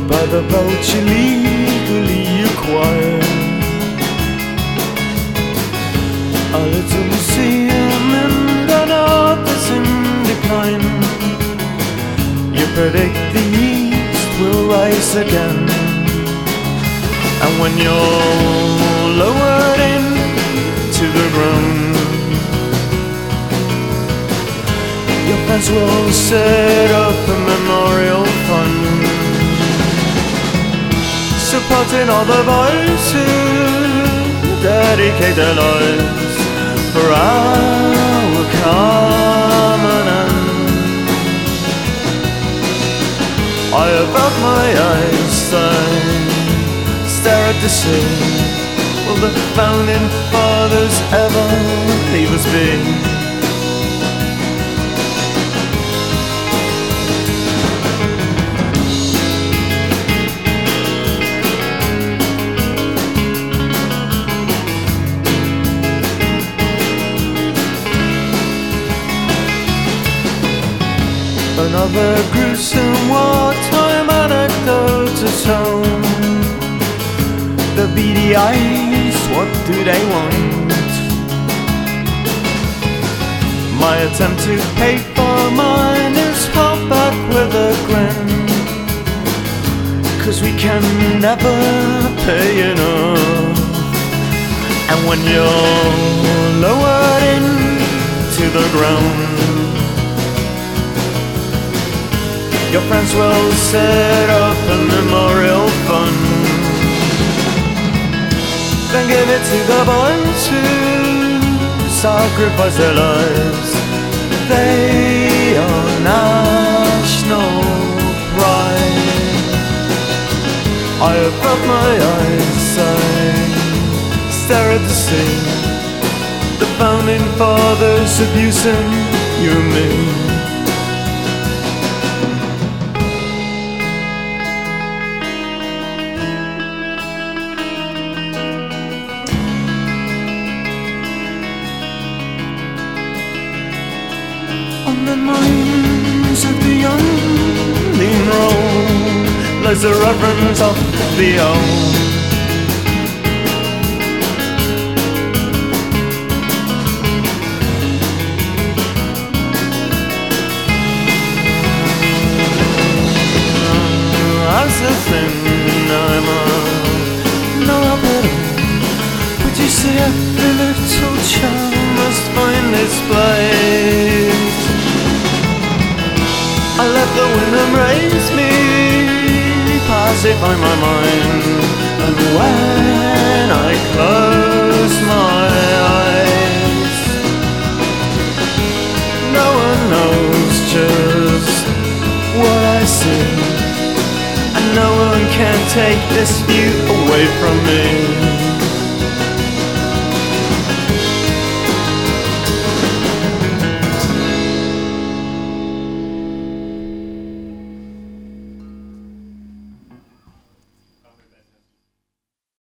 by the boat you legally acquired. A little museum in the north is in decline. You predict the east will rise again. And when you're lowered into the ground, your friends will set up a memorial fund, supporting all the boys who dedicate their lives for our common end. I avert my eyes, I stare at the sea. Will the founding fathers ever leave us be? Another gruesome wartime anecdote at home. The beady eyes, what do they want? My attempt to pay for mine is held back with a grin, 'cause we can never pay enough. And when you're lowered into the ground, your friends will set up a memorial fund, then give it to the boys who sacrifice their lives. They are national pride. I avert my eyes, I stare at the sea. The founding fathers abusing you and me. On the minds of the young lean roll lies the reverence of the old. As a thing I'm no better, would you say every little child must find its place? I let the wind embrace me, pacify my mind, and when I close my eyes, no one knows just what I see, and no one can take this view away from me.